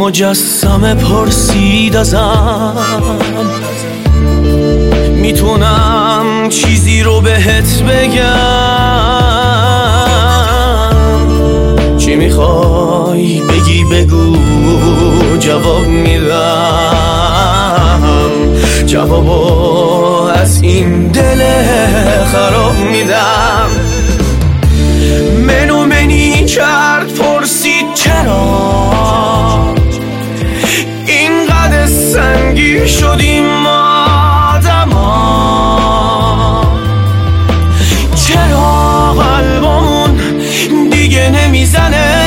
مجسمه پرسید ازم میتونم چیزی رو بهت بگم، چی میخوای بگی بگو جواب میدم، جوابو از این دل خراب میدم. منو منی کرد پرسید چرا اینقدر سنگین شدیم ما آدما، چرا قلبمون دیگه نمیزنه،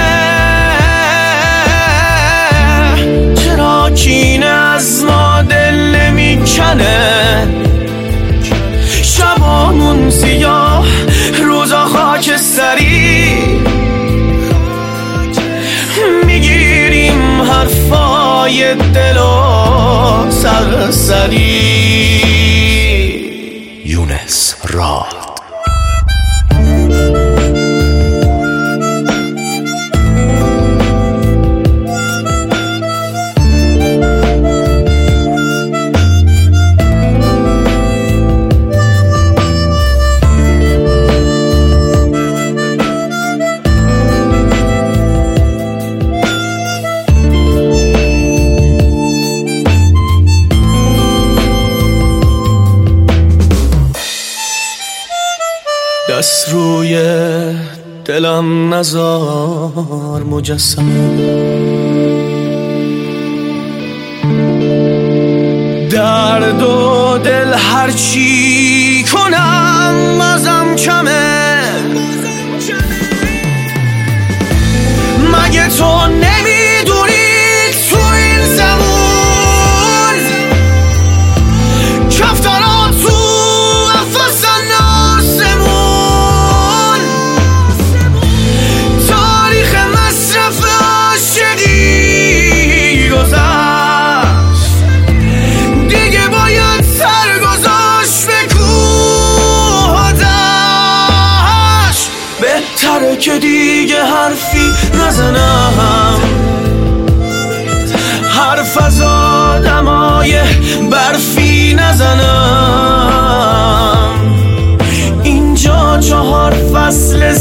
چرا کینه از ما دل نمیکنه، شبامون سیاه روزا خاکستری، میگیریم حرفای دل و سرسری. یونس راد. دست روی دلم نزار مجسمه، درد و دل هرچی کنم ازم کمه، مگه تو نمیدونی تو این زمان کفترها تو قفسن آسمون، تاریخ مصرف عاشقی گذشت، دیگه باید سر گذاشت به کوهش، بهتره که دیگه حرفی نزنم، حرف از آدمای برفی نزنم، اینجا 4 فصل